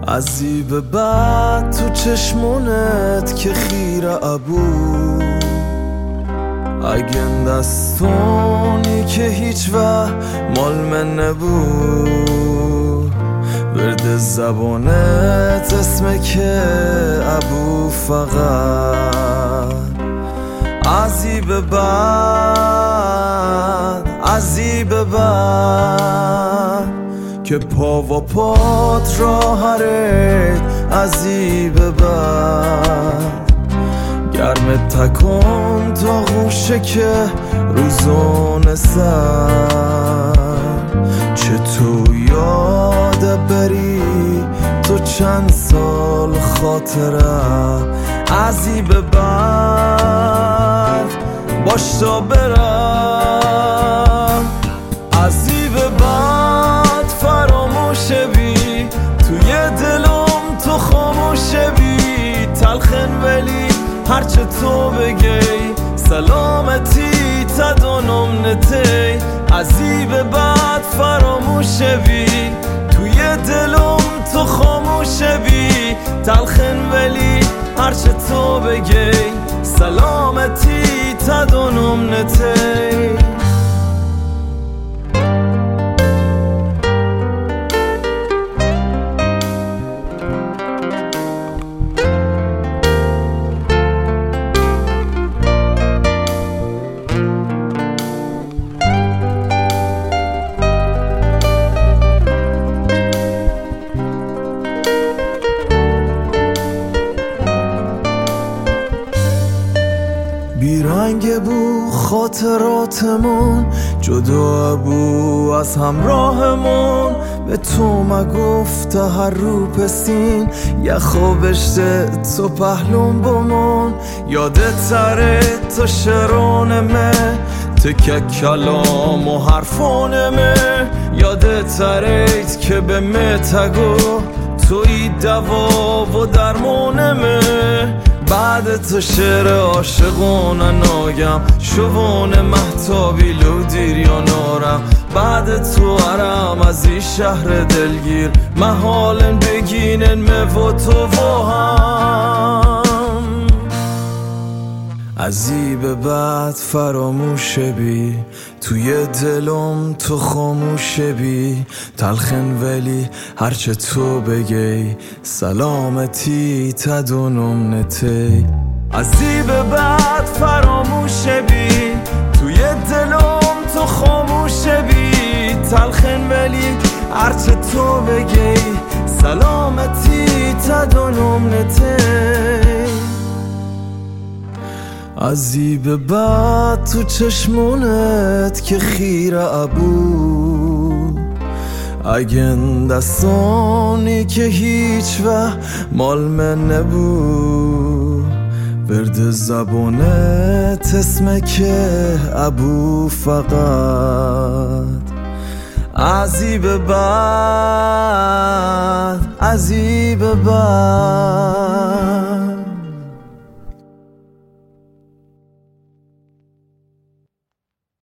ازی به بعد تو چشمونت که خیره ابو اگه دستونی که هیچ وقت مال من نبود ورد زبانت اسمه که ابو فقط ازی به بعد که پا و پات راه رید ازی به بعد گرم تکن تا غوشه که روزون سر چه تو یاد بری تو چند سال خاطره ازی به بعد باش تا برم ازی به بعد فراموش بی توی دلم تو خاموش بی تلخن ولی هرچه تو بگی سلامتی تدانم نتی ازی به بعد فراموش بی توی دلم تو خاموش بی تلخن ولی هرچه تو بگی سلامتی تدانم نتی بیرنگ بو خاطراتمون جدا بو از همراهمون به تو مگفته هر رو پسین یه خوابشته تو پهلون بمون یادت تره تو شرانمه تکه کلام و حرفانمه یادت ترید که به متگو توی دوا و درمانمه بعد تو شعر عاشقونه ناگم شوون محتابی لو دیر یا نارم بعد تو عرم از این شهر دلگیر محالن بگینن و تو و هم ازی به بعد فراموش بی توی دلم تو خاموش بی تلخن ولی هرچه تو بگی سلامتی تدونم نتی ازی به بعد فراموش بی توی دلم تو خاموش بی تلخن ولی هرچه تو بگی سلامتی تدونم نتی ازی به بعد تو چشمونت که خیره ابو اگه دستانی که هیچ وقت مال من نبود ورد زبانت اسمه که ابو فقط ازی به بعد